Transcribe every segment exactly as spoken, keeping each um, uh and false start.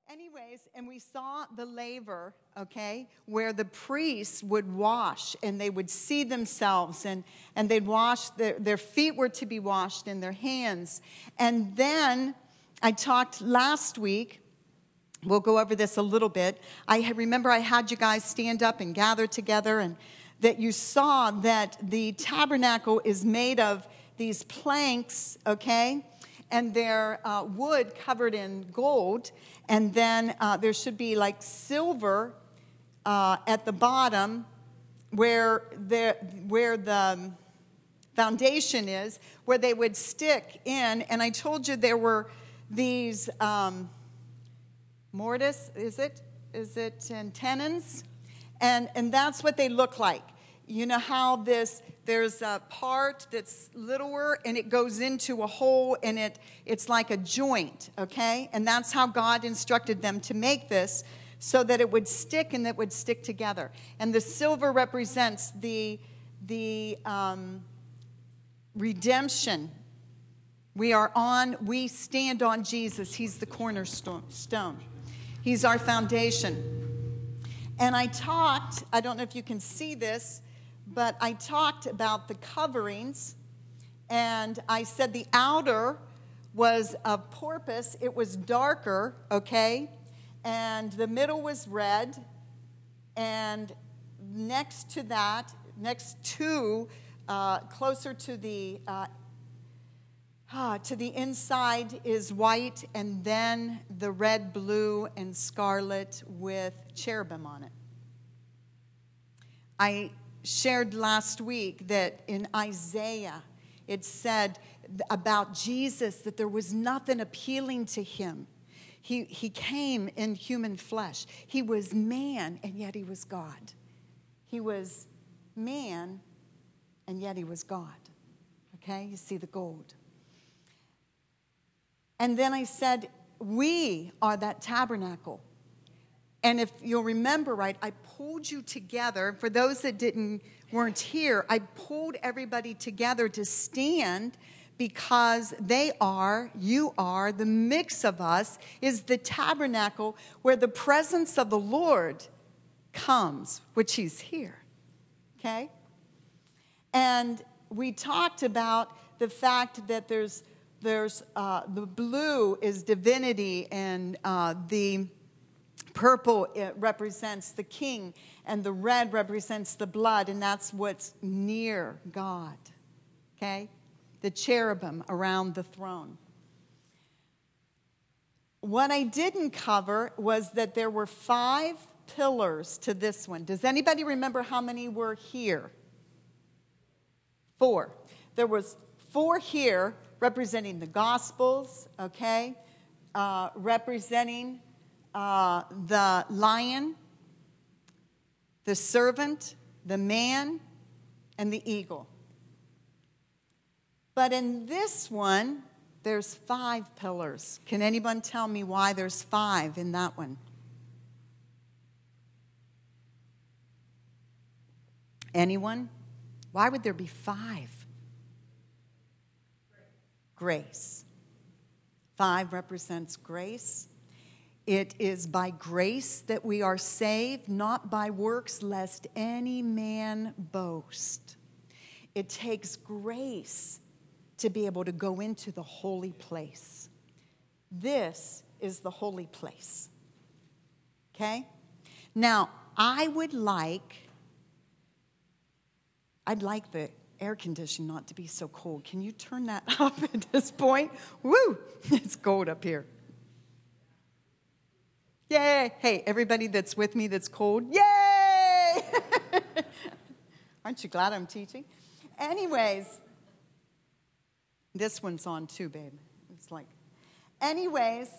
Anyways, and we saw the laver, okay, where the priests would wash and they would see themselves and, and they'd wash, their, their feet were to be washed and their hands. And then I talked last week, we'll go over this a little bit. I remember I had you guys stand up and gather together, and that you saw that the tabernacle is made of these planks, okay, and they're uh, wood covered in gold. And then uh, there should be like silver uh, at the bottom where the, where the foundation is, where they would stick in. And I told you there were these um, mortise, is it? Is it and tenons? And, and that's what they look like. You know how this, there's a part that's littler and it goes into a hole and it it's like a joint, okay? And that's how God instructed them to make this so that it would stick and that would stick together. And the silver represents the, the um, redemption. We are on, we stand on Jesus. He's the cornerstone. He's our foundation. And I talked, I don't know if you can see this, but I talked about the coverings, and I said the outer was of porpus. It was darker, okay? And the middle was red, and next to that, next to, uh, closer to the, uh, ah, to the inside is white, and then the red, blue, and scarlet with cherubim on it. I shared last week that in Isaiah it said about Jesus that there was nothing appealing to him. He, he came in human flesh. He was man, and yet he was God. He was man, and yet he was God. Okay, you see the gold. And then I said, we are that tabernacle. And if you'll remember right, I pulled you together. For those that didn't weren't here, I pulled everybody together to stand because they are, you are, the mix of us is the tabernacle where the presence of the Lord comes, which he's here. Okay? And we talked about the fact that there's, there's uh, the blue is divinity, and uh, the purple, it represents the king, and the red represents the blood, and that's what's near God, okay? The cherubim around the throne. What I didn't cover was that there were five pillars to this one. Does anybody remember how many were here? Four. There was four here representing the Gospels, okay? Uh, representing Uh, the lion, the servant, the man, and the eagle. But in this one, there's five pillars. Can anyone tell me why there's five in that one? Anyone? Why would there be five? Grace. Five represents grace. It is by grace that we are saved, not by works, lest any man boast. It takes grace to be able to go into the holy place. This is the holy place. Okay? Now, I would like, I'd like the air conditioning not to be so cold. Can you turn that up at this point? Woo! It's cold up here. Yay! Hey, everybody that's with me that's cold, yay! Aren't you glad I'm teaching? Anyways, this one's on too, babe. It's like, anyways,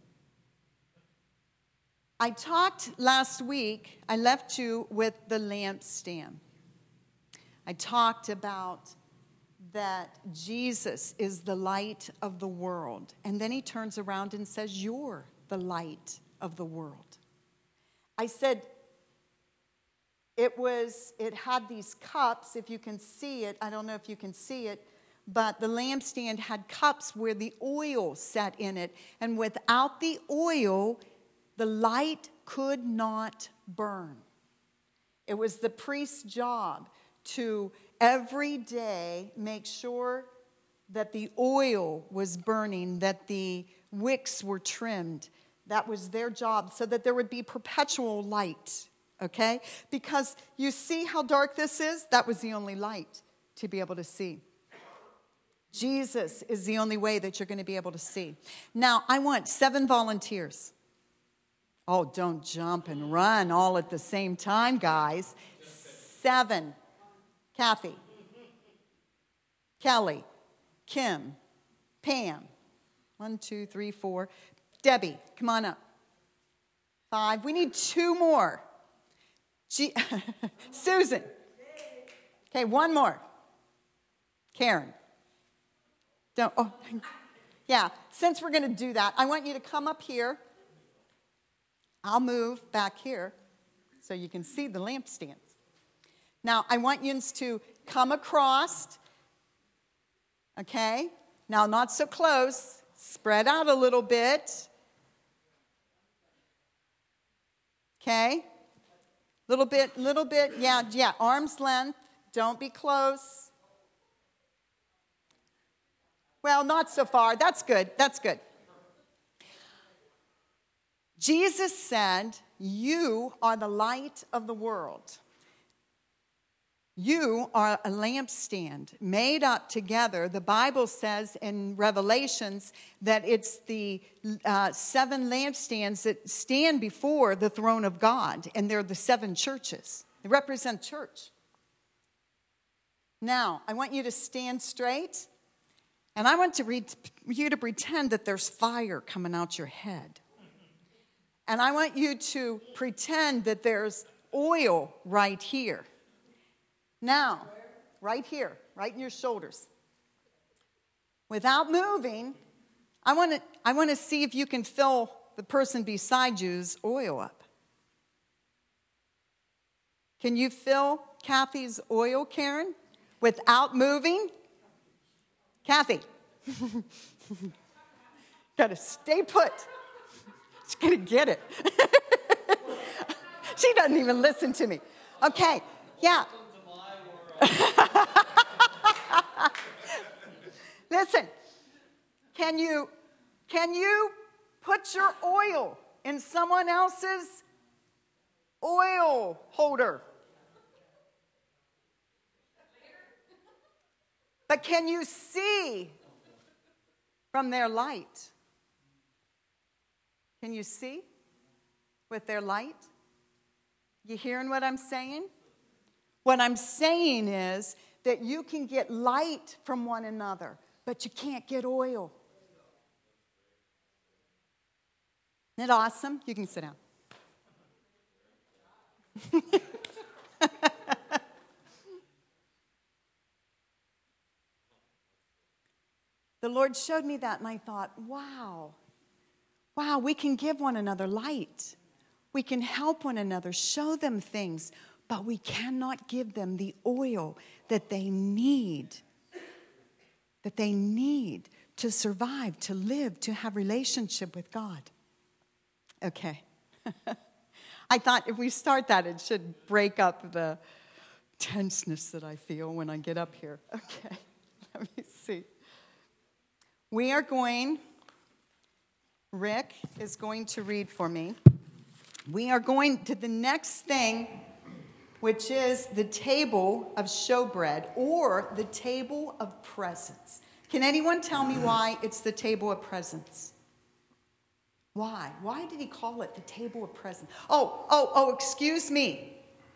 I talked last week, I left you with the lampstand. I talked about that Jesus is the light of the world. And then he turns around and says, you're the light of the world. I said it was, it had these cups, if you can see it, I don't know if you can see it, but the lampstand had cups where the oil sat in it, and without the oil, The light could not burn. It was the priest's job to every day make sure that the oil was burning, that the wicks were trimmed. That was their job, so that there would be perpetual light, okay? Because you see how dark this is? That was the only light to be able to see. Jesus is the only way that you're going to be able to see. Now, I want seven volunteers. Oh, don't jump and run all at the same time, guys. Seven. Kathy, Kelly, Kim, Pam. One, two, three, four. Debbie, come on up. Five. We need two more. G- Susan. Okay, one more. Karen. Don't. Oh, yeah. Since we're going to do that, I want you to come up here. I'll move back here so you can see the lampstands. Now, I want you to come across. Okay? Now, not so close. Spread out a little bit. Okay? Little bit, little bit. Yeah, yeah. Arm's length. Don't be close. Well, not so far. That's good. That's good. Jesus said, you are the light of the world. You are a lampstand made up together. The Bible says in Revelations that it's the uh, seven lampstands that stand before the throne of God, and they're the seven churches. They represent church. Now, I want you to stand straight, and I want to read, you to pretend that there's fire coming out your head. And I want you to pretend that there's oil right here. Now, right here, right in your shoulders. Without moving, I want to I want to see if you can fill the person beside you's oil up. Can you fill Kathy's oil, Karen, without moving? Kathy. Got to stay put. She's going to get it. She doesn't even listen to me. Okay, yeah. Listen, can you can you put your oil in someone else's oil holder? But can you see from their light? Can you see with their light? You hearing what I'm saying? What I'm saying is that you can get light from one another, but you can't get oil. Isn't it awesome? You can sit down. The Lord showed me that, and I thought, wow, wow, we can give one another light. We can help one another, show them things, but we cannot give them the oil that they need, that they need to survive, to live, to have relationship with God. Okay. I thought if we start that, it should break up the tenseness that I feel when I get up here. Okay, let me see. We are going, Rick is going to read for me. We are going to the next thing, which is the table of showbread, or the table of presents. Can anyone tell me why it's the table of presents? Why? Why did he call it the table of presents? Oh, oh, oh, excuse me.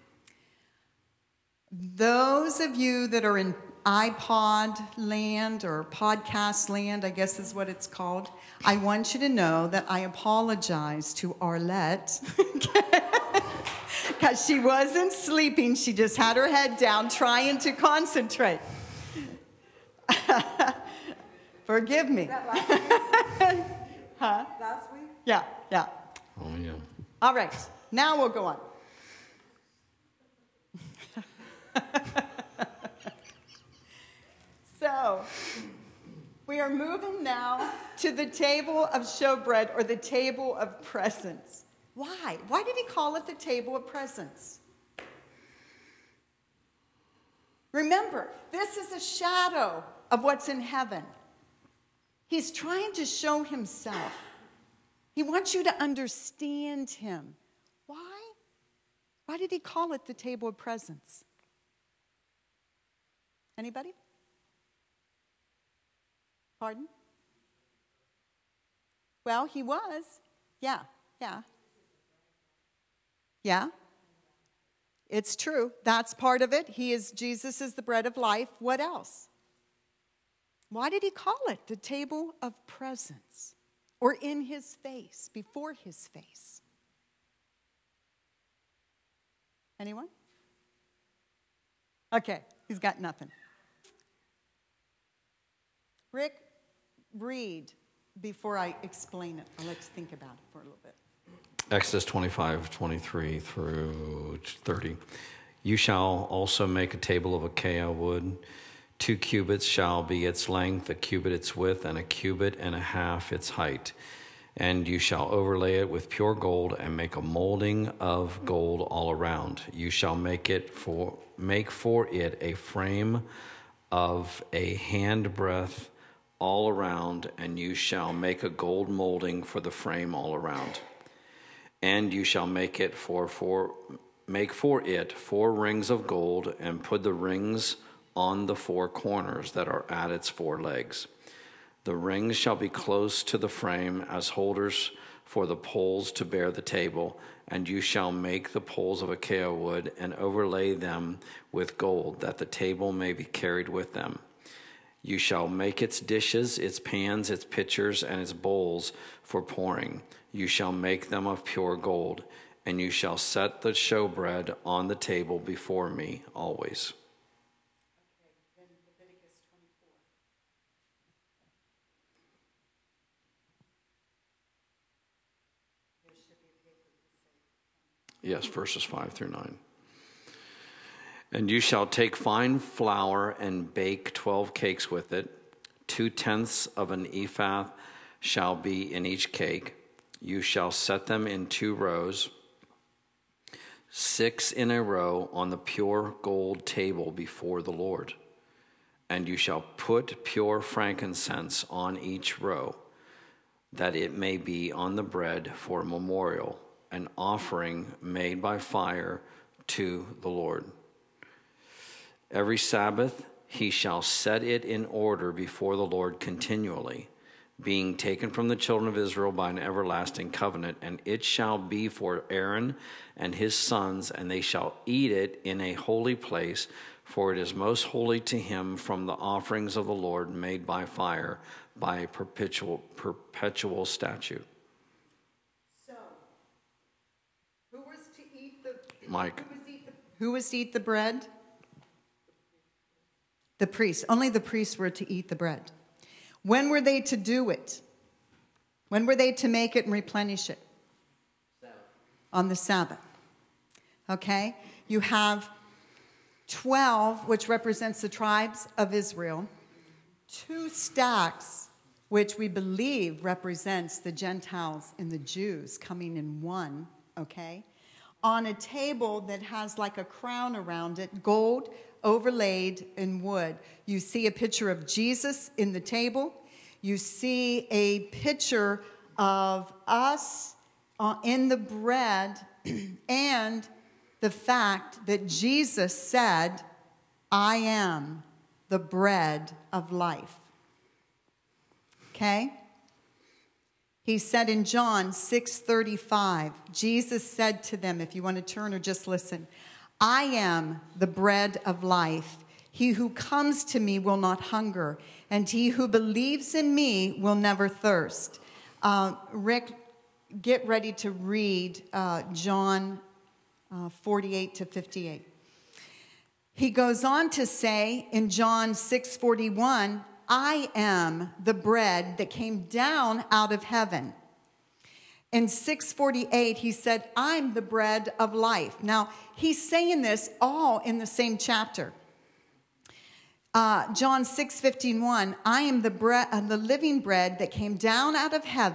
Those of you that are in iPod land or podcast land, I guess is what it's called, I want you to know that I apologize to Arlette because she wasn't sleeping. She just had her head down trying to concentrate. Forgive me. Huh? Last week? Yeah, yeah. Oh, yeah. All right, now we'll go on. So, we are moving now to the table of showbread, or the table of presents. Why? Why did he call it the table of presence? Remember, this is a shadow of what's in heaven. He's trying to show himself. He wants you to understand him. Why? Why did he call it the table of presence? Anybody? Pardon? Well, he was. Yeah, yeah. Yeah. It's true. That's part of it. He is, Jesus is the bread of life. What else? Why did he call it the table of presence? Or in his face, before his face? Anyone? Okay, he's got nothing. Rick, read before I explain it. I'll let you think about it for a little bit. Exodus twenty-five, twenty-three through thirty. You shall also make a table of acacia wood. Two cubits shall be its length, a cubit its width, and a cubit and a half its height. And you shall overlay it with pure gold and make a molding of gold all around. You shall make it for make for it a frame of a handbreadth all around, and you shall make a gold molding for the frame all around. And you shall make it for four make for it four rings of gold, and put the rings on the four corners that are at its four legs. The rings shall be close to the frame as holders for the poles to bear the table, and you shall make the poles of acacia wood and overlay them with gold, that the table may be carried with them. You shall make its dishes, its pans, its pitchers, and its bowls for pouring. You shall make them of pure gold, and you shall set the showbread on the table before me always. Yes, verses five through nine. And you shall take fine flour and bake twelve cakes with it. Two-tenths of an ephah shall be in each cake. You shall set them in two rows, six in a row on the pure gold table before the Lord. And you shall put pure frankincense on each row, that it may be on the bread for a memorial, an offering made by fire to the Lord. Every Sabbath he shall set it in order before the Lord continually, being taken from the children of Israel by an everlasting covenant. And it shall be for Aaron and his sons, and they shall eat it in a holy place, for it is most holy to him from the offerings of the Lord made by fire, by a perpetual, perpetual statute. Mike. Who was, eat the, who was to eat the bread? The priests. Only the priests were to eat the bread. When were they to do it? When were they to make it and replenish it? Sabbath. On the Sabbath. Okay? You have twelve, which represents the tribes of Israel. Two stacks, which we believe represents the Gentiles and the Jews coming in one. Okay? On a table that has like a crown around it, gold overlaid in wood. You see a picture of Jesus in the table. You see a picture of us uh, in the bread, and the fact that Jesus said, I am the bread of life. Okay? He said in John six thirty-five, Jesus said to them, if you want to turn or just listen, I am the bread of life. He who comes to me will not hunger, and he who believes in me will never thirst. Uh, Rick, get ready to read uh, John uh, forty-eight to fifty-eight. He goes on to say in John six forty-one, I am the bread that came down out of heaven. In six forty-eight, he said, I'm the bread of life. Now, he's saying this all in the same chapter. Uh, John six fifty-one, I am the bread, uh, the living bread that came down out of heaven.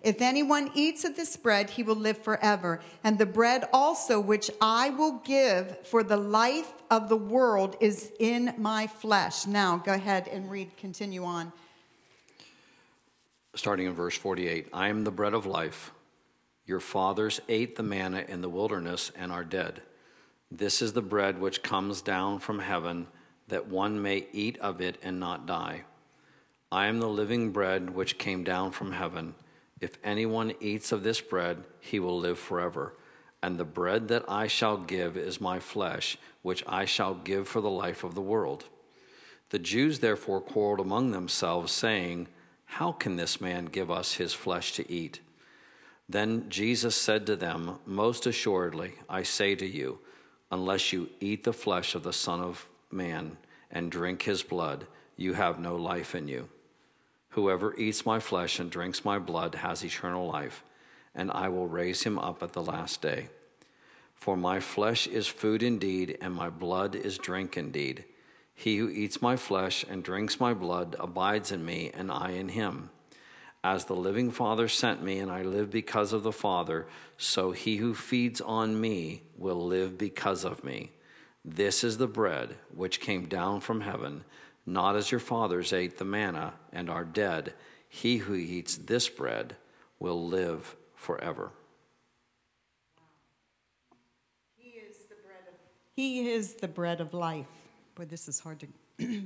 If anyone eats of this bread, he will live forever. And the bread also which I will give for the life of the world is in my flesh. Now, go ahead and read, continue on. Starting in verse forty-eight. I am the bread of life. Your fathers ate the manna in the wilderness and are dead. This is the bread which comes down from heaven, that one may eat of it and not die. I am the living bread which came down from heaven. If anyone eats of this bread, he will live forever. And the bread that I shall give is my flesh, which I shall give for the life of the world. The Jews therefore quarreled among themselves, saying, How can this man give us his flesh to eat? Then Jesus said to them, Most assuredly, I say to you, unless you eat the flesh of the Son of Man and drink his blood, you have no life in you. Whoever eats my flesh and drinks my blood has eternal life, and I will raise him up at the last day. For my flesh is food indeed, and my blood is drink indeed. He who eats my flesh and drinks my blood abides in me, and I in him. As the living Father sent me, and I live because of the Father, so he who feeds on me will live because of me. This is the bread which came down from heaven, not as your fathers ate the manna and are dead. He who eats this bread will live forever. He is the bread of, he is the bread of life. Boy, this is hard to...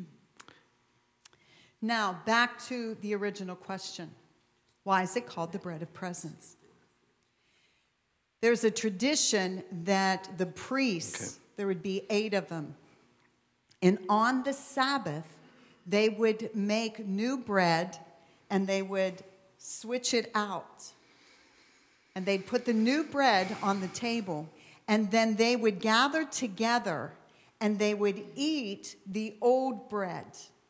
Now, back to the original question. Why is it called the bread of presence? There's a tradition that the priests, okay. there would be eight of them, and on the Sabbath, they would make new bread, and they would switch it out. And they'd put the new bread on the table, and then they would gather together, and they would eat the old bread.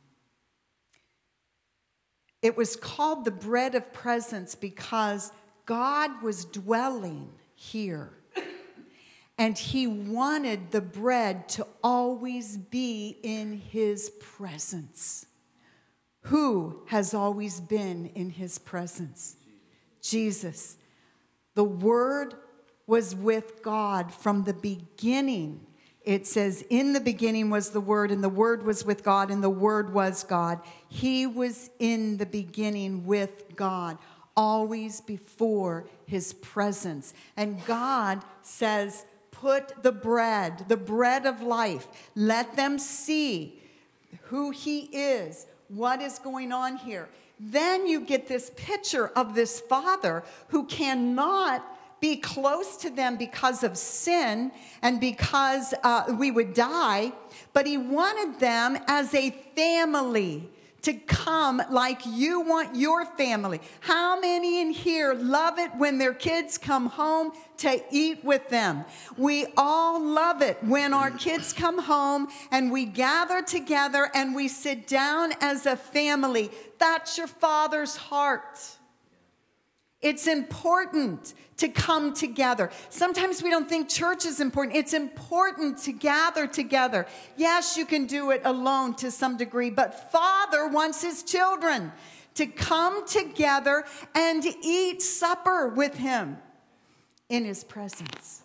It was called the bread of presence because God was dwelling here. And he wanted the bread to always be in his presence. Who has always been in his presence? Jesus. The Word was with God from the beginning. It says, in the beginning was the Word, and the Word was with God, and the Word was God. He was in the beginning with God, always before his presence. And God says, put the bread, the bread of life. Let them see who he is, what is going on here. Then you get this picture of this Father who cannot be close to them because of sin and because uh, we would die, but he wanted them as a family to come like you want your family. How many in here love it when their kids come home to eat with them? We all love it when our kids come home and we gather together and we sit down as a family. That's your Father's heart. It's important to come together. Sometimes we don't think church is important. It's important to gather together. Yes, you can do it alone to some degree, but Father wants his children to come together and eat supper with him in his presence.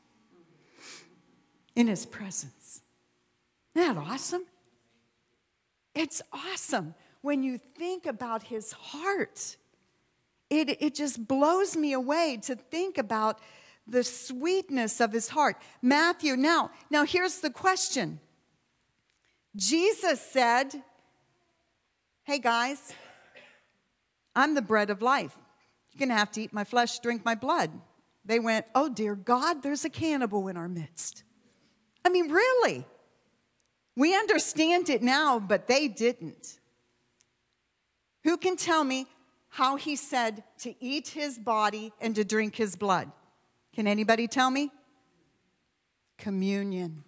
In his presence. Isn't that awesome? It's awesome when you think about his heart. It, it just blows me away to think about the sweetness of his heart. Matthew, now, now here's the question. Jesus said, hey guys, I'm the bread of life. You're going to have to eat my flesh, drink my blood. They went, oh dear God, there's a cannibal in our midst. I mean, really? We understand it now, but they didn't. Who can tell me how he said to eat his body and to drink his blood? Can anybody tell me? Communion.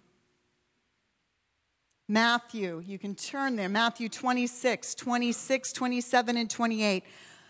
Matthew, you can turn there. Matthew twenty-six, twenty-six, twenty-seven, and twenty-eight.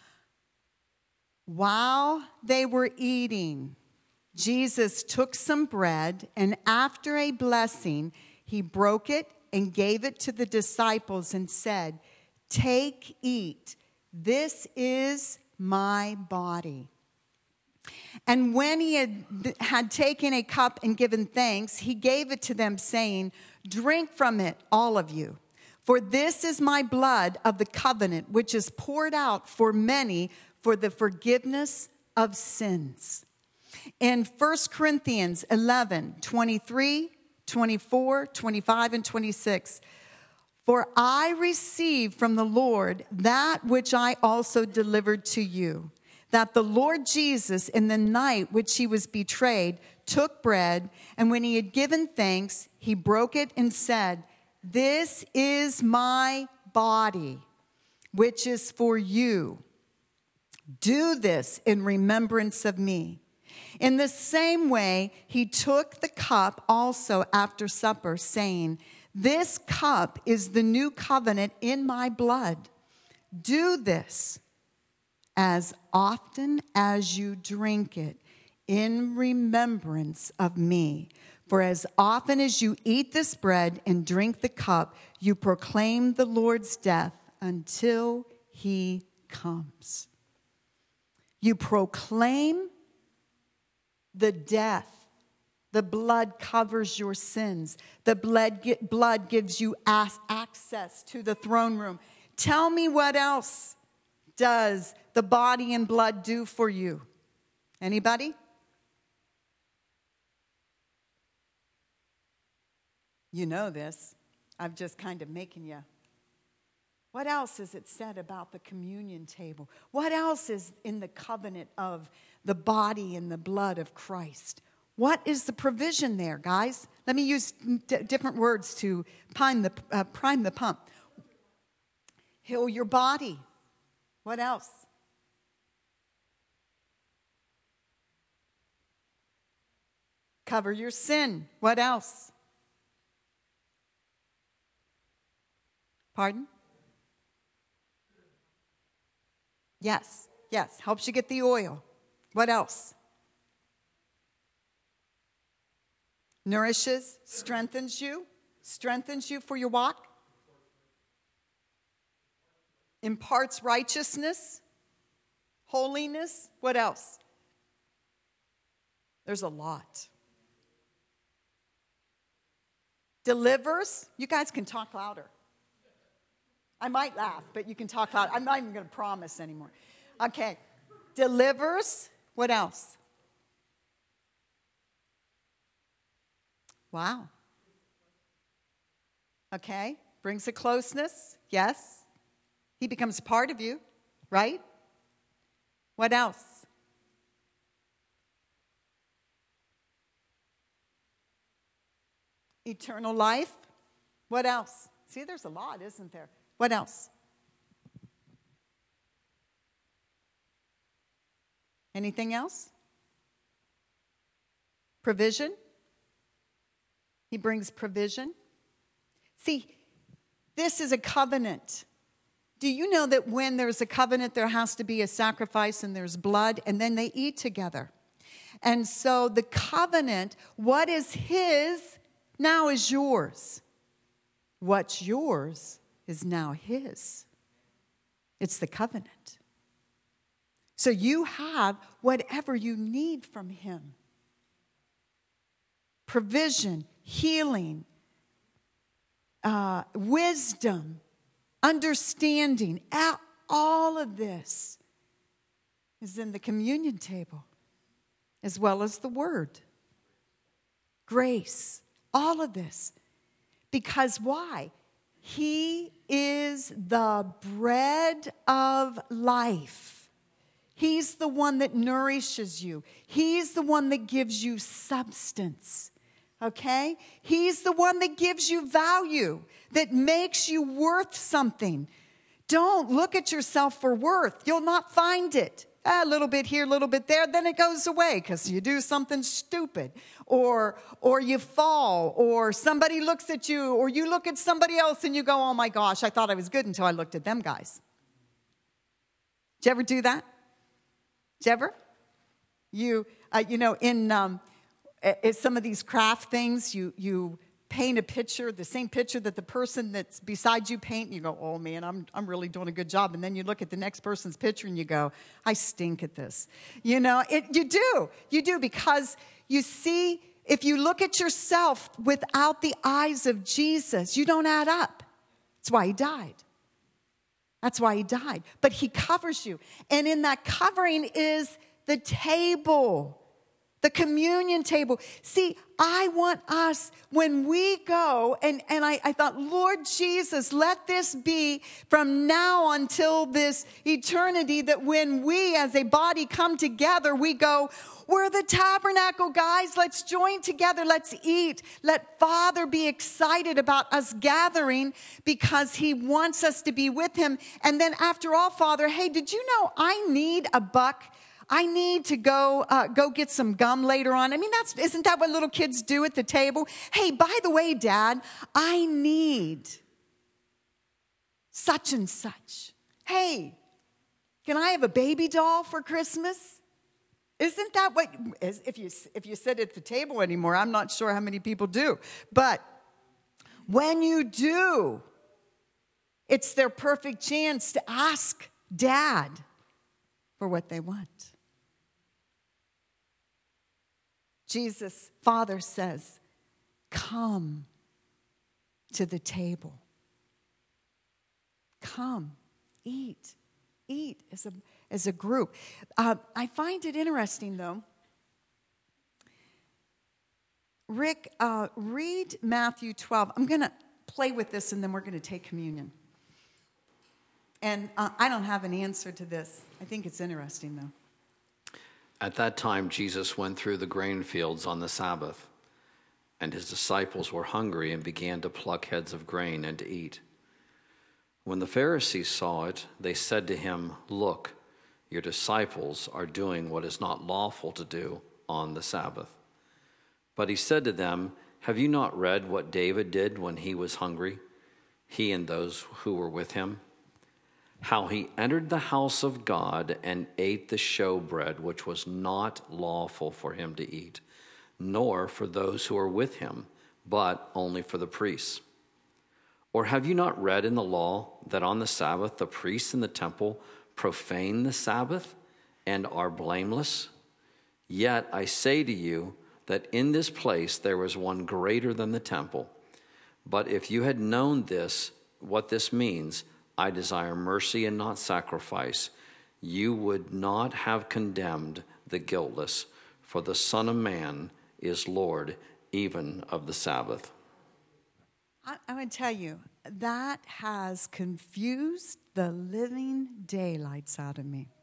While they were eating, Jesus took some bread, and after a blessing, he broke it and gave it to the disciples and said, take, eat. This is my body. And when he had, had taken a cup and given thanks, he gave it to them, saying, drink from it, all of you. For this is my blood of the covenant, which is poured out for many for the forgiveness of sins. In First Corinthians eleven, twenty-three, twenty-four, twenty-five, and twenty-six, for I received from the Lord that which I also delivered to you, that the Lord Jesus, in the night which he was betrayed, took bread, and when he had given thanks, he broke it and said, this is my body, which is for you. Do this in remembrance of me. In the same way, he took the cup also after supper, saying, this cup is the new covenant in my blood. Do this as often as you drink it in remembrance of me. For as often as you eat this bread and drink the cup, you proclaim the Lord's death until he comes. You proclaim the death. The blood covers your sins. The blood, blood gives you access to the throne room. Tell me what else does the body and blood do for you? Anybody? You know this. I'm just kind of making you. What else is it said about the communion table? What else is in the covenant of the body and the blood of Christ? What is the provision there, guys? Let me use d- different words to prime the, uh, prime the pump. Heal your body. What else? Cover your sin. What else? Pardon? Yes, yes. Helps you get the oil. What else? Nourishes, strengthens you, strengthens you for your walk. Imparts righteousness, holiness. What else? There's a lot. Delivers. You guys can talk louder. I might laugh, but you can talk loud. I'm not even going to promise anymore. Okay. Delivers. What else? Wow. Okay. Brings a closeness. Yes. He becomes part of you, right? What else? Eternal life. What else? See, there's a lot, isn't there? What else? Anything else? Provision. He brings provision. See, this is a covenant. Do you know that when there's a covenant, there has to be a sacrifice and there's blood, and then they eat together? And so the covenant, what is his, now is yours. What's yours is now his. It's the covenant. So you have whatever you need from him. Provision, healing, uh, wisdom, understanding. All of this is in the communion table, as well as the word. Grace, all of this. Because why? He is the bread of life. He's the one that nourishes you. He's the one that gives you substance. Okay? He's the one that gives you value, that makes you worth something. Don't look at yourself for worth. You'll not find it. A little bit here, a little bit there, then it goes away because you do something stupid, or or you fall, or somebody looks at you, or you look at somebody else and you go, oh my gosh, I thought I was good until I looked at them guys. Did you ever do that? Did you ever? You, uh, you know, in um, some of these craft things, you you paint a picture, the same picture that the person that's beside you paint, and you go, oh man, I'm I'm really doing a good job. And then you look at the next person's picture and you go, I stink at this. You know, it, you do. You do, because you see, if you look at yourself without the eyes of Jesus, you don't add up. That's why he died. That's why he died. But he covers you. And in that covering is the table. The communion table. See, I want us, when we go, and, and I, I thought, Lord Jesus, let this be from now until this eternity, that when we as a body come together, we go, we're the tabernacle, guys. Let's join together. Let's eat. Let Father be excited about us gathering, because he wants us to be with him. And then after all, Father, hey, did you know I need a buck? I need to go uh, go get some gum later on. I mean, that's isn't that what little kids do at the table? Hey, by the way, Dad, I need such and such. Hey, can I have a baby doll for Christmas? Isn't that what, if you if you sit at the table anymore, I'm not sure how many people do. But when you do, it's their perfect chance to ask Dad for what they want. Jesus, Father says, come to the table. Come, eat, eat as a, as a group. Uh, I find it interesting, though. Rick, uh, read Matthew twelve. I'm going to play with this, and then we're going to take communion. And uh, I don't have an answer to this. I think it's interesting, though. At that time, Jesus went through the grain fields on the Sabbath, and his disciples were hungry and began to pluck heads of grain and to eat. When the Pharisees saw it, they said to him, look, your disciples are doing what is not lawful to do on the Sabbath. But he said to them, have you not read what David did when he was hungry, he and those who were with him? How he entered the house of God and ate the showbread, which was not lawful for him to eat, nor for those who were with him, but only for the priests. Or have you not read in the law that on the Sabbath the priests in the temple profane the Sabbath and are blameless? Yet I say to you that in this place there was one greater than the temple. But if you had known this, what this means, I desire mercy and not sacrifice, you would not have condemned the guiltless, for the Son of Man is Lord even of the Sabbath. I, I'm going to tell you, that has confused the living daylights out of me.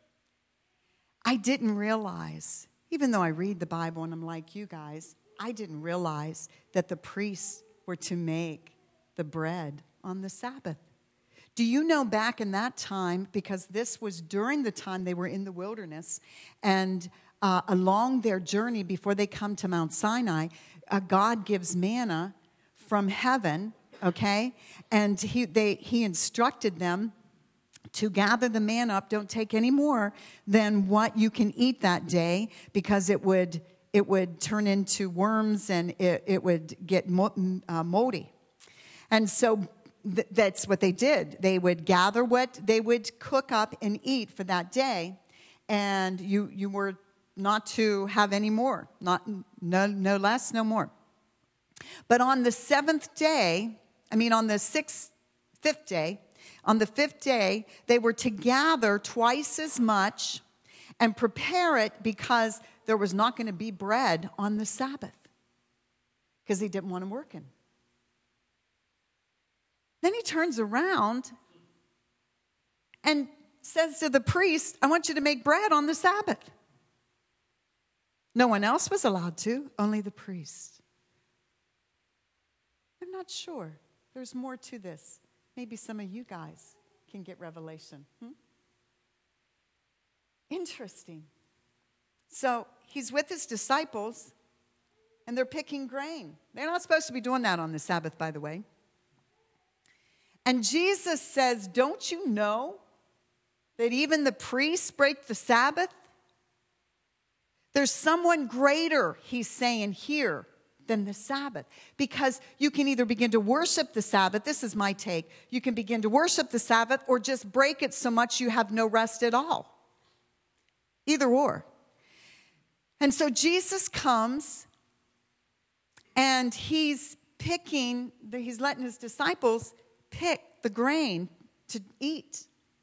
I didn't realize, even though I read the Bible and I'm like you guys, I didn't realize that the priests were to make the bread on the Sabbath. Do you know back in that time, because this was during the time they were in the wilderness, and uh, along their journey before they come to Mount Sinai, uh, God gives manna from heaven, okay? And he, they, he instructed them to gather the manna up, don't take any more than what you can eat that day, because it would, it would turn into worms and it, it would get mo- uh, moldy. And so Th- that's what they did. They would gather what they would cook up and eat for that day, and you you were not to have any more, not no no less, no more. But on the seventh day, I mean on the sixth, fifth day, on the fifth day, they were to gather twice as much and prepare it, because there was not going to be bread on the Sabbath, because they didn't want them working. Then he turns around and says to the priest, I want you to make bread on the Sabbath. No one else was allowed to, only the priest. I'm not sure. There's more to this. Maybe some of you guys can get revelation. Hmm? Interesting. So he's with his disciples, and they're picking grain. They're not supposed to be doing that on the Sabbath, by the way. And Jesus says, don't you know that even the priests break the Sabbath? There's someone greater, he's saying here, than the Sabbath. Because you can either begin to worship the Sabbath, this is my take, you can begin to worship the Sabbath or just break it so much you have no rest at all. Either or. And so Jesus comes and he's picking, he's letting his disciples pick the grain to eat.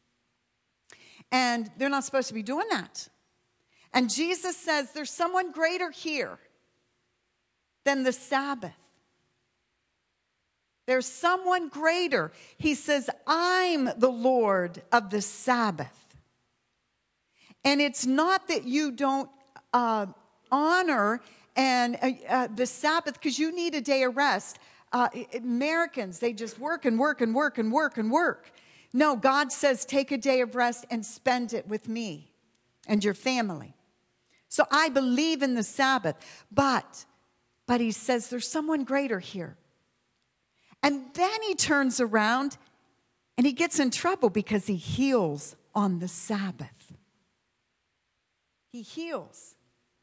And they're not supposed to be doing that. And Jesus says, there's someone greater here than the Sabbath. There's someone greater. He says, I'm the Lord of the Sabbath. And it's not that you don't uh, honor and uh, uh, the Sabbath because you need a day of rest. Uh, Americans, they just work and work and work and work and work. No, God says take a day of rest and spend it with me and your family. So I believe in the Sabbath, but, but he says there's someone greater here. And then he turns around and he gets in trouble because he heals on the Sabbath. He heals.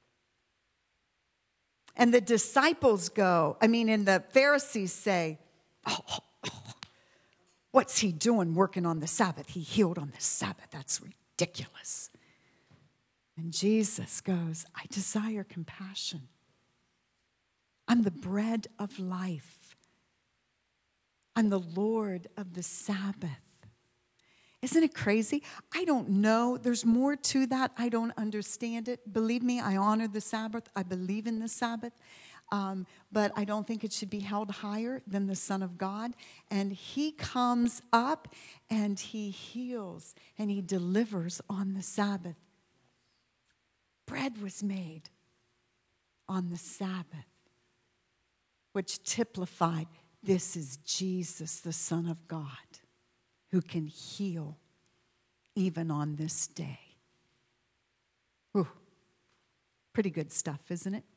And the disciples go, I mean, and the Pharisees say, oh, oh, oh, what's he doing working on the Sabbath? He healed on the Sabbath. That's ridiculous. And Jesus goes, I desire compassion. I'm the bread of life. I'm the Lord of the Sabbath. Isn't it crazy? I don't know. There's more to that. I don't understand it. Believe me, I honor the Sabbath. I believe in the Sabbath. Um, but I don't think it should be held higher than the Son of God. And he comes up and he heals and he delivers on the Sabbath. Bread was made on the Sabbath, which typified this is Jesus, the Son of God, who can heal even on this day. Ooh, pretty good stuff, isn't it?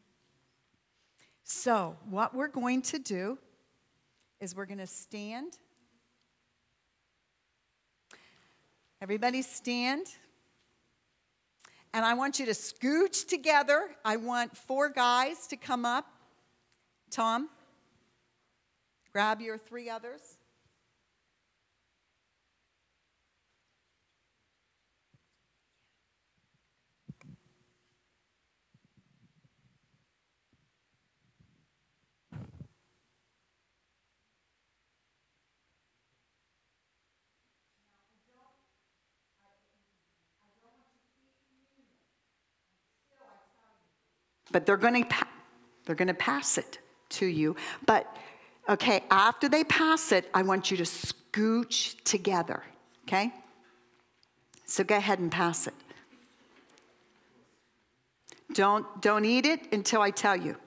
So what we're going to do is we're going to stand. Everybody stand. And I want you to scooch together. I want four guys to come up. Tom, grab your three others. But they're going to they're going to pass it to you. But, okay, after they pass it, I want you to scooch together, okay? So go ahead and pass it. Don't, don't eat it until I tell you.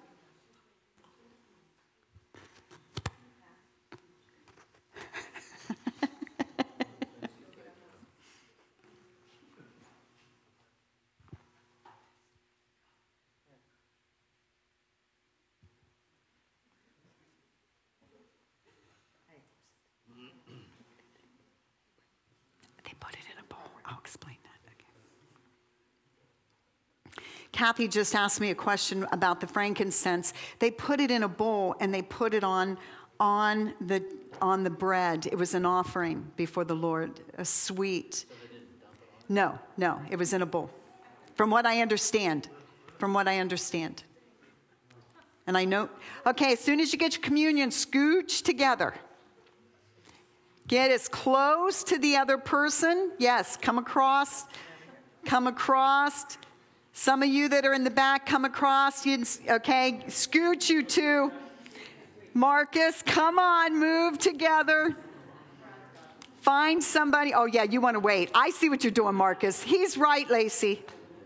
Kathy just asked me a question about the frankincense. They put it in a bowl and they put it on, on, the, on the bread. It was an offering before the Lord, a sweet. No, no, it was in a bowl. From what I understand, from what I understand. And I know, okay, as soon as you get your communion, scooch together. Get as close to the other person. Yes, come across, come across. Some of you that are in the back, come across. You, okay, scoot you two. Marcus, come on, move together. Find somebody. Oh, yeah, you want to wait. I see what you're doing, Marcus. He's right, Lacey.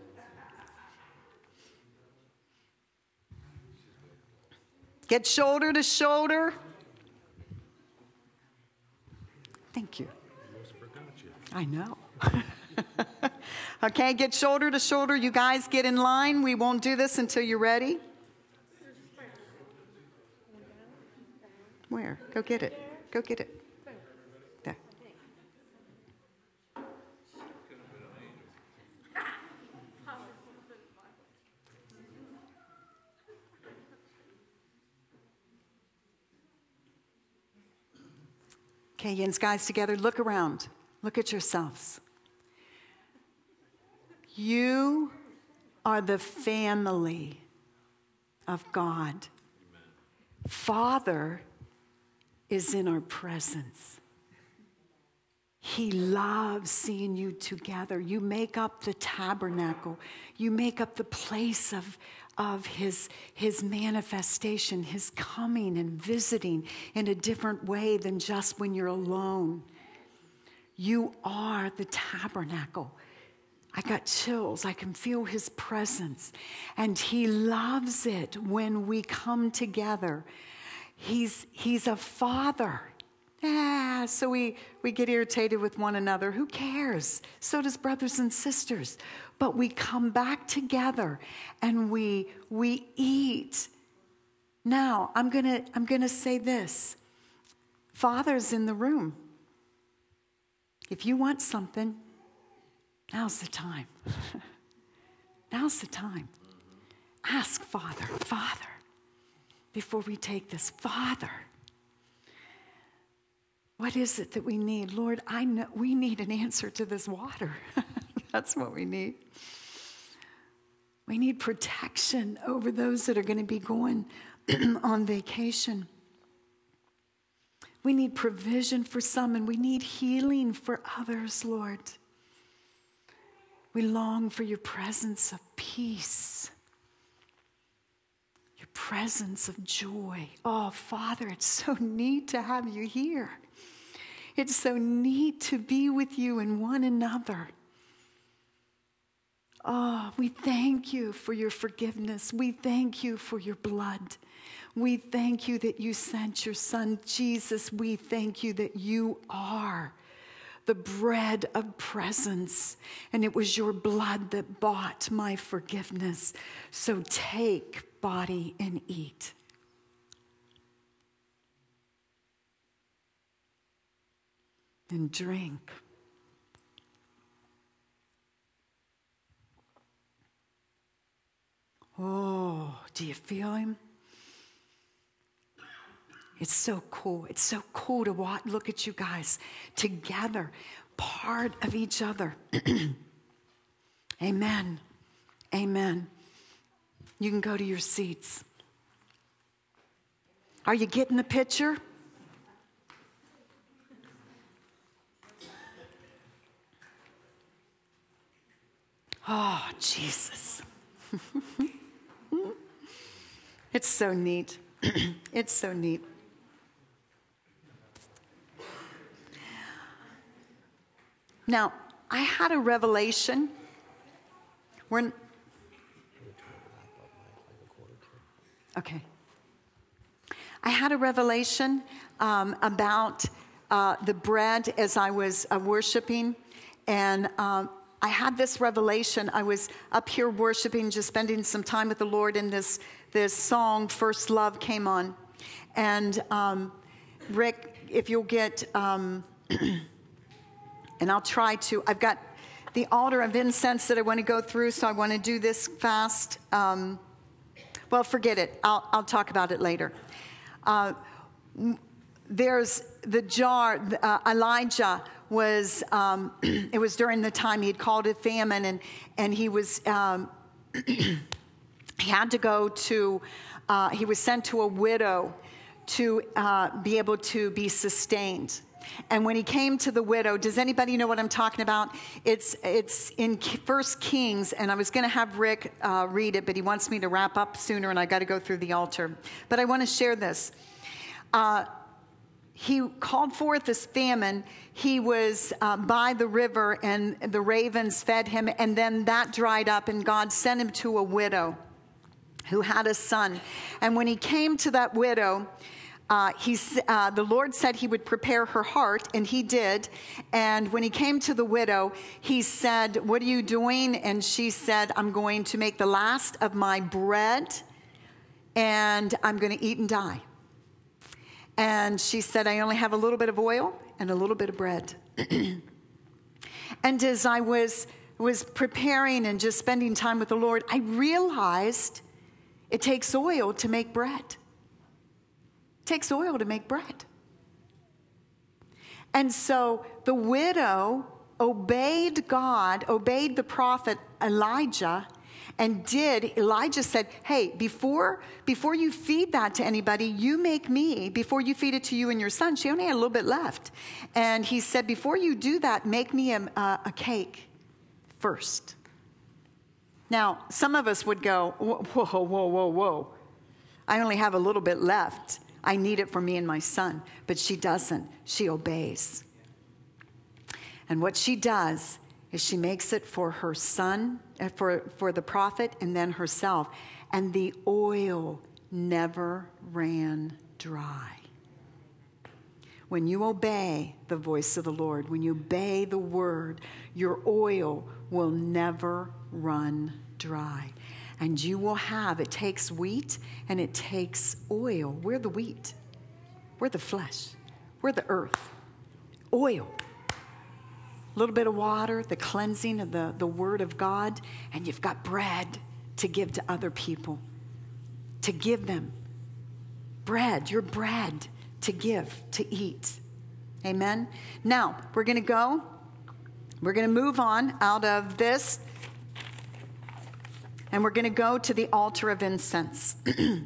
Get shoulder to shoulder. Thank you. I know. Okay, get shoulder to shoulder. You guys get in line. We won't do this until you're ready. Where? Go get it. Go get it. There. Okay, Yins, guys, together, look around. Look at yourselves. You are the family of God. Amen. Father is in our presence. He loves seeing you together. You make up the tabernacle. You make up the place of, of his, his manifestation, his coming and visiting in a different way than just when you're alone. You are the tabernacle. I got chills. I can feel his presence. And he loves it when we come together. He's, he's a father. Yeah, so we, we get irritated with one another. Who cares? So does brothers and sisters. But we come back together and we, we eat. Now, I'm gonna, I'm gonna say this. Father's in the room. If you want something, now's the time. Now's the time. Ask Father, Father, before we take this, Father, what is it that we need? Lord, I know we need an answer to this water. That's what we need. We need protection over those that are going to be going on vacation. We need provision for some, and we need healing for others, Lord. We long for your presence of peace, your presence of joy. Oh, Father, it's so neat to have you here. It's so neat to be with you and one another. Oh, we thank you for your forgiveness. We thank you for your blood. We thank you that you sent your son, Jesus. We thank you that you are the bread of presence, and it was your blood that bought my forgiveness. So take, body, and eat. And drink. Oh, do you feel him? It's so cool. It's so cool to watch, look at you guys together, part of each other. Amen. Amen. You can go to your seats. Are you getting the picture? Oh, Jesus. It's so neat. It's so neat. Now, I had a revelation. When, okay. I had a revelation um, about uh, the bread as I was uh, worshiping, and um, I had this revelation. I was up here worshiping, just spending some time with the Lord, and this this song, First Love, came on. And um, Rick, if you'll get, um, and I'll try to, I've got the altar of incense that I want to go through, so I want to do this fast. Um, well, forget it. I'll, I'll talk about it later. Uh, there's the jar, uh, Elijah was, um, it was during the time he had called it famine, and, and he was, um, he had to go to, uh, he was sent to a widow to uh, be able to be sustained. And when he came to the widow, does anybody know what I'm talking about? It's it's in First Kings, and I was going to have Rick uh, read it, but he wants me to wrap up sooner, and I got to go through the altar. But I want to share this. Uh, he called forth this famine. He was uh, by the river, and the ravens fed him, and then that dried up, and God sent him to a widow who had a son. And when he came to that widow, Uh, he, uh, the Lord said he would prepare her heart, and he did. And when he came to the widow, he said, "What are you doing?" And she said, "I'm going to make the last of my bread, and I'm going to eat and die." And she said, "I only have a little bit of oil and a little bit of bread." And as I was, was preparing and just spending time with the Lord, I realized it takes oil to make bread. It takes oil to make bread. And so the widow obeyed God, obeyed the prophet Elijah, and did. Elijah said, hey, before, before you feed that to anybody, you make me, before you feed it to you and your son. She only had a little bit left. And he said, before you do that, make me a, a, a cake first. Now, some of us would go, whoa, whoa, whoa, whoa, whoa. I only have a little bit left. I need it for me and my son. But she doesn't. She obeys. And what she does is she makes it for her son, for, for the prophet, and then herself. And the oil never ran dry. When you obey the voice of the Lord, when you obey the word, your oil will never run dry. And you will have, it takes wheat and it takes oil. We're the wheat. We're the flesh. We're the earth. Oil. A little bit of water, the cleansing of the, the word of God, and you've got bread to give to other people, to give them. Bread, your bread to give, to eat. Amen? Now, we're going to go. We're going to move on out of this, and we're going to go to the altar of incense.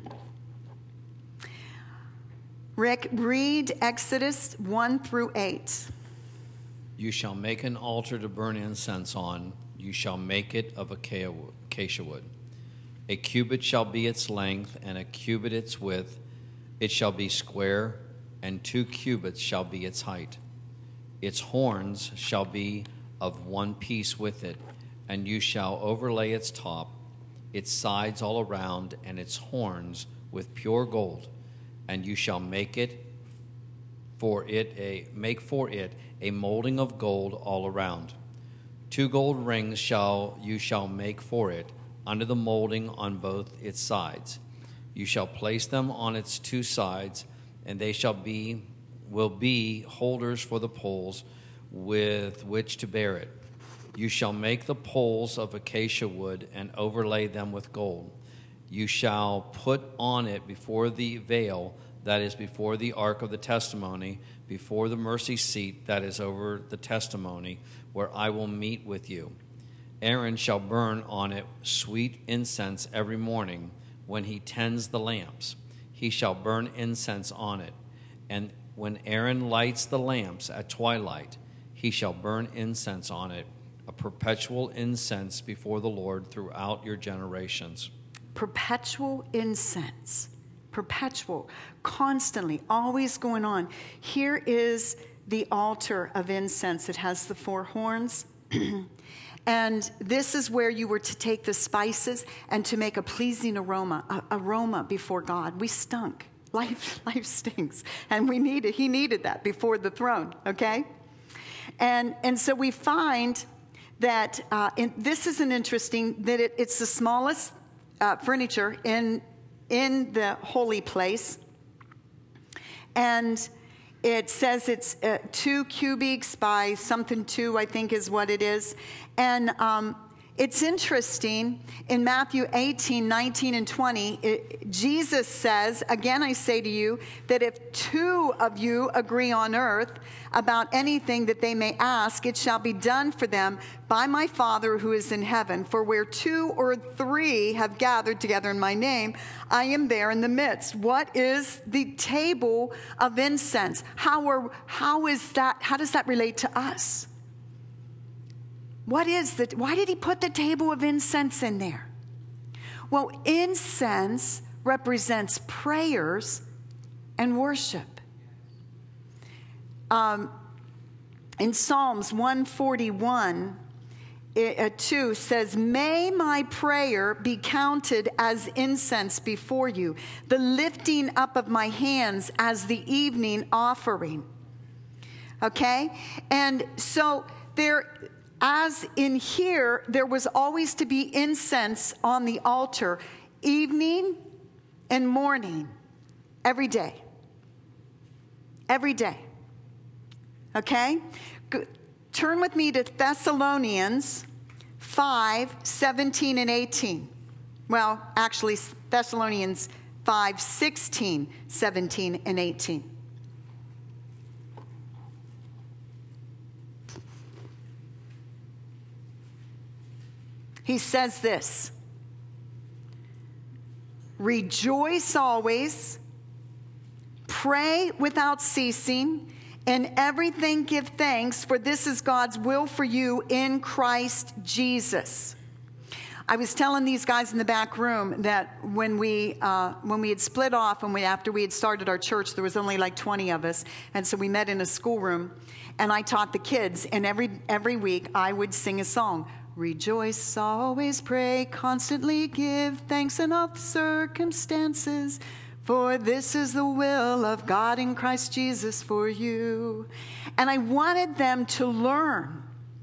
Rick, read Exodus one through eight. You shall make an altar to burn incense on. You shall make it of acacia wood. A cubit shall be its length, and a cubit its width. It shall be square, and two cubits shall be its height. Its horns shall be of one piece with it, and you shall overlay its top, its sides all around, and its horns with pure gold. And you shall make it for it a make for it a molding of gold all around. Two gold rings shall you shall make for it under the molding on both its sides. You shall place them on its two sides, and they shall be will be holders for the poles with which to bear it. You shall make the poles of acacia wood and overlay them with gold. You shall put on it before the veil that is before the ark of the testimony, before the mercy seat that is over the testimony, where I will meet with you. Aaron shall burn on it sweet incense every morning when he tends the lamps. He shall burn incense on it. And when Aaron lights the lamps at twilight, he shall burn incense on it, a perpetual incense before the Lord throughout your generations. Perpetual incense. Perpetual, constantly, always going on. Here is the altar of incense. It has the four horns. And this is where you were to take the spices and to make a pleasing aroma, a, aroma before God. We stunk. Life, life stinks. And we needed, he needed that before the throne, okay? And, and so we find that, uh, and this is an interesting, that it, it's the smallest uh, furniture in in the holy place. And it says it's uh, two cubits by something two, I think is what it is. And um, it's interesting, in Matthew eighteen, nineteen, and twenty, it, Jesus says, again I say to you, that if two of you agree on earth about anything that they may ask, it shall be done for them by my Father who is in heaven. For where two or three have gathered together in my name, I am there in the midst. What is the table of incense? How are, how is that, how does that relate to us? What is that? Why did he put the table of incense in there? Well, incense represents prayers and worship. Um, in Psalms one forty-one, it, uh, two says, may my prayer be counted as incense before you, the lifting up of my hands as the evening offering. Okay? And so there, as in here, there was always to be incense on the altar, evening and morning, every day. Every day. Okay? Turn with me to Thessalonians five, seventeen, and eighteen. Well, actually, Thessalonians five, sixteen, seventeen, and eighteen. he says this: rejoice always, pray without ceasing, in everything give thanks, for this is God's will for you in Christ Jesus. I was telling these guys in the back room that when we uh, when we had split off, and we after we had started our church, there was only like twenty of us, and so we met in a schoolroom, and I taught the kids, and every every week I would sing a song. Rejoice, always pray, constantly give thanks in all circumstances, for this is the will of God in Christ Jesus for you. And I wanted them to learn.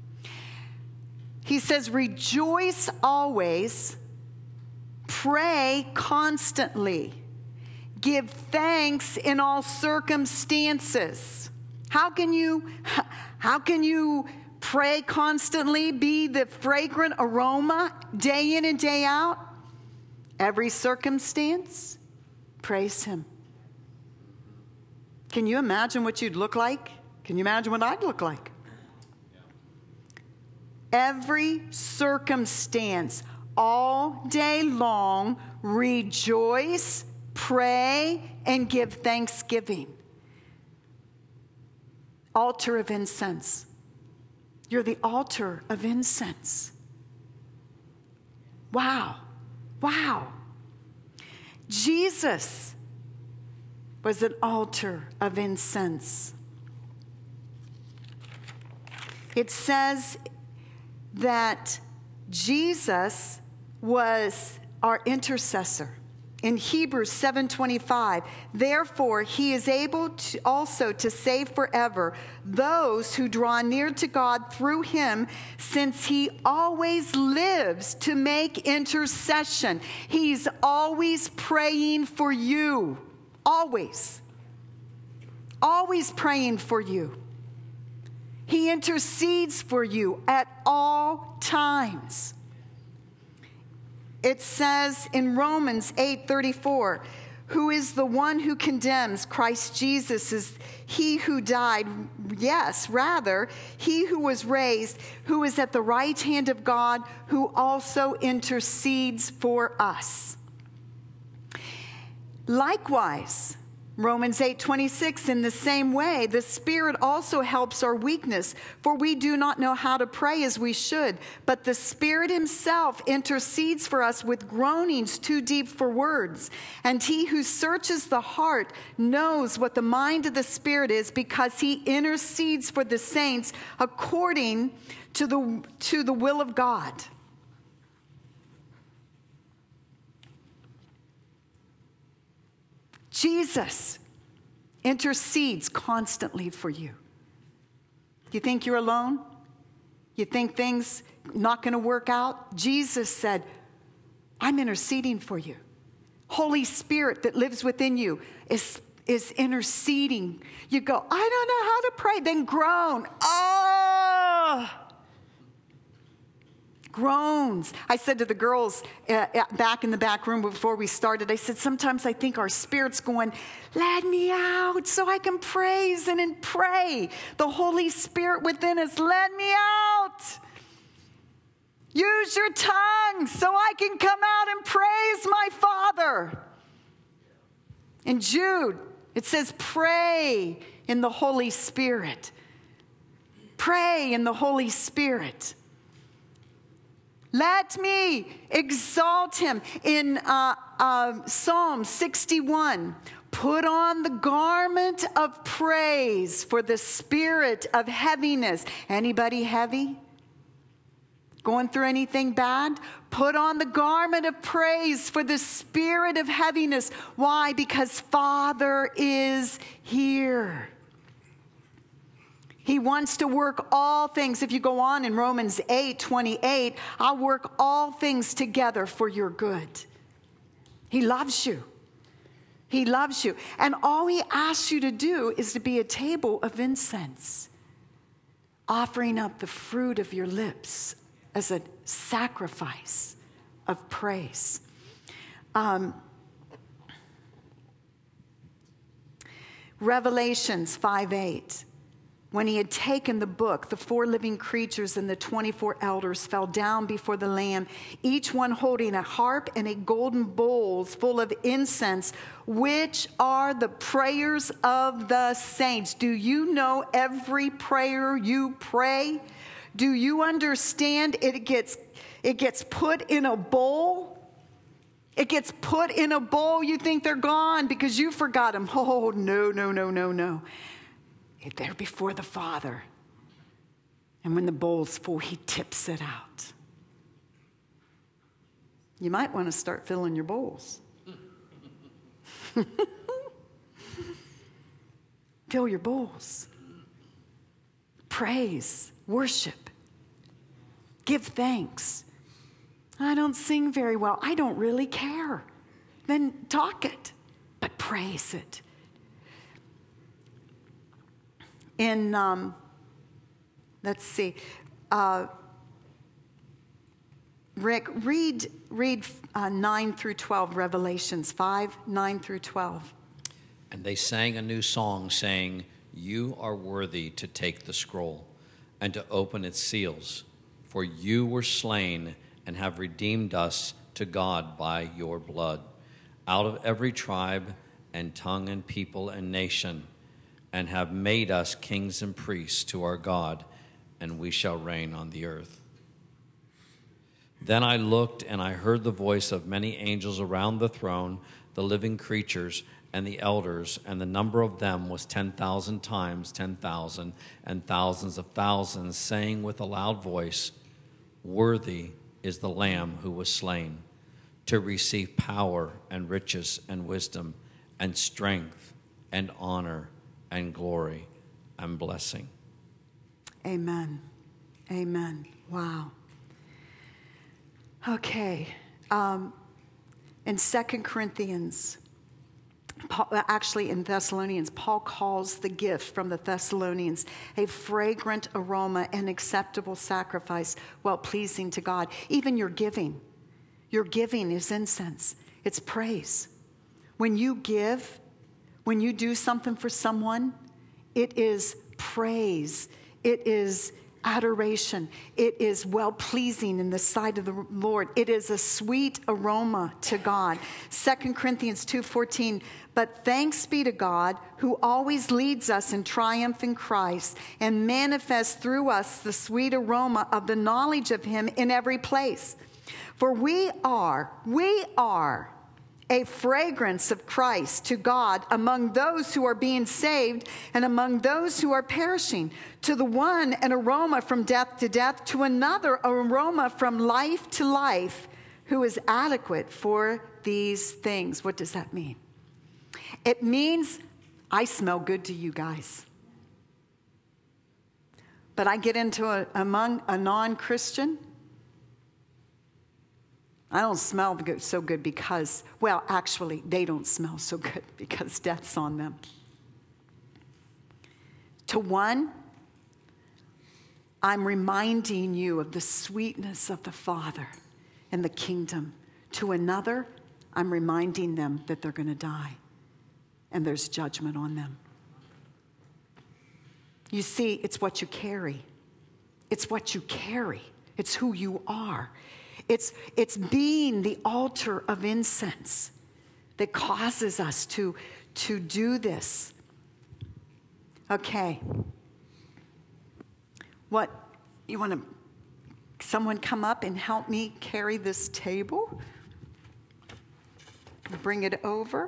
He says, rejoice always, pray constantly, give thanks in all circumstances. How can you, how can you pray constantly, be the fragrant aroma day in and day out? Every circumstance, praise him. Can you imagine what you'd look like? Can you imagine what I'd look like? Every circumstance, all day long, rejoice, pray, and give thanksgiving. Altar of incense. You're the altar of incense. Wow. Wow. Jesus was an altar of incense. It says that Jesus was our intercessor. In Hebrews seven twenty-five, therefore he is able to also to save forever those who draw near to God through him, since he always lives to make intercession. He's always praying for you. Always. Always praying for you. He intercedes for you at all times. It says in Romans eight thirty-four, who is the one who condemns? Christ Jesus is he who died. Yes, rather, he who was raised, who is at the right hand of God, who also intercedes for us. Likewise, Romans eight twenty-six, in the same way, the Spirit also helps our weakness, for we do not know how to pray as we should, but the Spirit himself intercedes for us with groanings too deep for words. And he who searches the heart knows what the mind of the Spirit is, because he intercedes for the saints according to the, to the will of God. Jesus intercedes constantly for you. You think you're alone? You think things not going to work out? Jesus said, I'm interceding for you. Holy Spirit that lives within you is, is interceding. You go, I don't know how to pray. Then groan. Oh! Groans. I said to the girls uh, back in the back room before we started, I said, sometimes I think our spirit's going, let me out so I can praise and, and pray. The Holy Spirit within us, let me out. Use your tongue so I can come out and praise my Father. In Jude, it says, pray in the Holy Spirit. Pray in the Holy Spirit. Let me exalt him. In uh, uh, Psalm sixty-one, put on the garment of praise for the spirit of heaviness. Anybody heavy? Going through anything bad? Put on the garment of praise for the spirit of heaviness. Why? Because Father is here. He wants to work all things. If you go on in Romans eight twenty-eight, I'll work all things together for your good. He loves you. He loves you. And all he asks you to do is to be a table of incense, offering up the fruit of your lips as a sacrifice of praise. Um, Revelations five eight. When he had taken the book, the four living creatures and the twenty-four elders fell down before the Lamb, each one holding a harp and a golden bowls full of incense, which are the prayers of the saints. Do you know every prayer you pray? Do you understand it gets, it gets put in a bowl? It gets put in a bowl. You think they're gone because you forgot them. Oh, no, no, no, no, no. They're before the Father. And when the bowl's full, he tips it out. You might want to start filling your bowls. Fill your bowls. Praise, worship, give thanks. I don't sing very well. I don't really care. Then talk it, but praise it. In, um, let's see, uh, Rick, read read uh, nine through twelve, Revelations five, nine through twelve. And they sang a new song, saying, "You are worthy to take the scroll and to open its seals, for you were slain and have redeemed us to God by your blood, out of every tribe and tongue and people and nation, and have made us kings and priests to our God, and we shall reign on the earth." Then I looked, and I heard the voice of many angels around the throne, the living creatures, and the elders, and the number of them was ten thousand times ten thousand, and thousands of thousands, saying with a loud voice, "Worthy is the Lamb who was slain, to receive power and riches and wisdom and strength and honor and glory and blessing." Amen. Amen. Wow. Okay. Um, in Second Corinthians, Paul, actually in Thessalonians, Paul calls the gift from the Thessalonians a fragrant aroma and acceptable sacrifice, well pleasing to God. Even your giving. Your giving is incense. It's praise. When you give, when you do something for someone, it is praise. It is adoration. It is well-pleasing in the sight of the Lord. It is a sweet aroma to God. Second Corinthians two fourteen, "But thanks be to God who always leads us in triumph in Christ and manifests through us the sweet aroma of the knowledge of him in every place. For we are, we are a fragrance of Christ to God among those who are being saved and among those who are perishing. To the one, an aroma from death to death, to another, an aroma from life to life, who is adequate for these things." What does that mean? It means I smell good to you guys. But I get into a, among a non-Christian, I don't smell good, so good because, well, actually, they don't smell so good because death's on them. To one, I'm reminding you of the sweetness of the Father and the kingdom. To another, I'm reminding them that they're going to die and there's judgment on them. You see, it's what you carry. It's what you carry. It's who you are. It's, it's being the altar of incense that causes us to, to do this. Okay. What, you want to, someone come up and help me carry this table? Bring it over.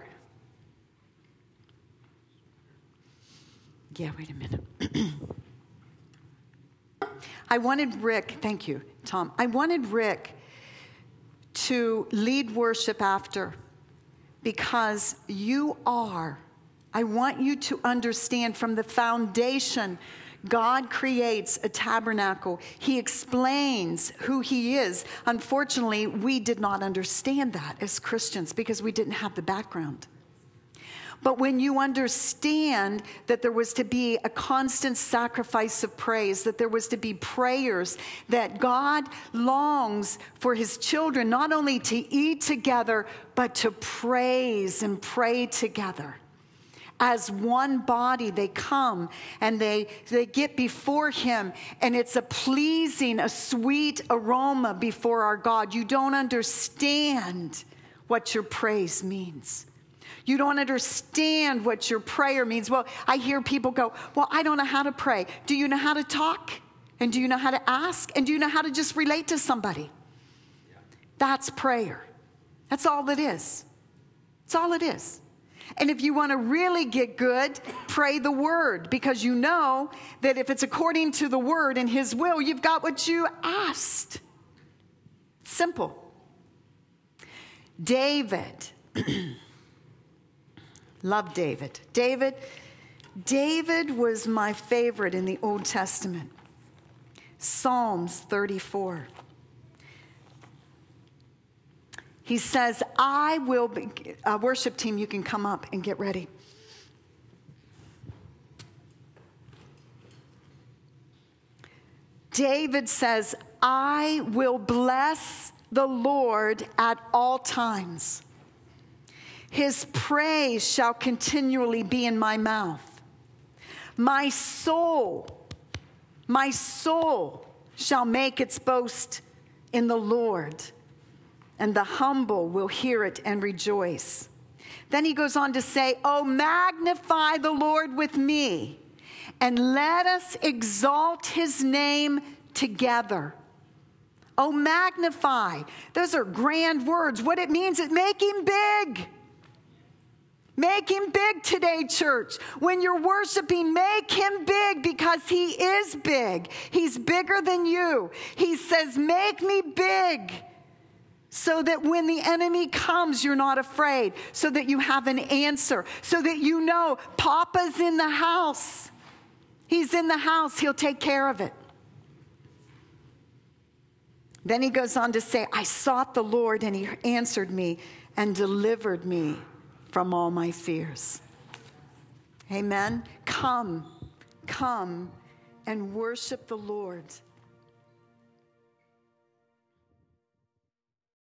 Yeah, wait a minute. I wanted Rick, thank you, Tom. I wanted Rick to lead worship after, because you are, I want you to understand from the foundation, God creates a tabernacle. He explains who he is. Unfortunately, we did not understand that as Christians because we didn't have the background. But when you understand that there was to be a constant sacrifice of praise, that there was to be prayers, that God longs for his children not only to eat together, but to praise and pray together. As one body, they come and they, they get before him, and it's a pleasing, a sweet aroma before our God. You don't understand what your praise means. You don't understand what your prayer means. Well, I hear people go, well, I don't know how to pray. Do you know how to talk? And do you know how to ask? And do you know how to just relate to somebody? That's prayer. That's all it is. That's all it is. And if you want to really get good, pray the word, because you know that if it's according to the word and his will, you've got what you asked. Simple. David. Love David. David. David was my favorite in the Old Testament. Psalms thirty-four. He says, I will be, uh, worship team, you can come up and get ready. David says, I will bless the Lord at all times. His praise shall continually be in my mouth. My soul, my soul shall make its boast in the Lord, and the humble will hear it and rejoice. Then he goes on to say, oh, magnify the Lord with me, and let us exalt his name together. Oh, magnify. Those are grand words. What it means is make him big. Make him big today, church. When you're worshiping, make him big, because he is big. He's bigger than you. He says, make me big, so that when the enemy comes, you're not afraid, so that you have an answer, so that you know Papa's in the house. He's in the house. He'll take care of it. Then he goes on to say, I sought the Lord, and he answered me and delivered me from all my fears. Amen. Come, come and worship the Lord.